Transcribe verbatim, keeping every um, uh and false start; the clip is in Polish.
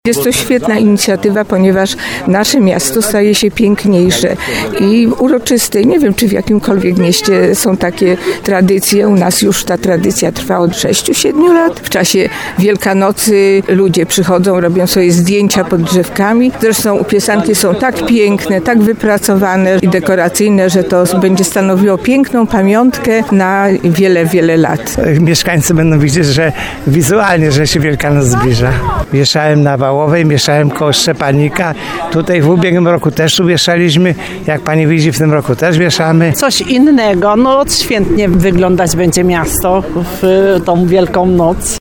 Jest to świetna inicjatywa, ponieważ nasze miasto staje się piękniejsze i uroczyste. Nie wiem, czy w jakimkolwiek mieście są takie tradycje. U nas już ta tradycja trwa od sześciu siedmiu lat. W czasie Wielkanocy ludzie przychodzą, robią sobie zdjęcia pod drzewkami. Zresztą piesanki są tak piękne, tak wypracowane i dekoracyjne, że to będzie stanowiło piękną pamiątkę na wiele, wiele lat. Mieszkańcy będą widzieć, że wizualnie, że się Wielkanoc zbliża. Wieszałem na Wałowej, mieszałem koło Szczepanika. Tutaj w ubiegłym roku też uwieszaliśmy. Jak pani widzi, w tym roku też wieszamy. Coś innego, no odświętnie wyglądać będzie miasto w tą Wielką Noc.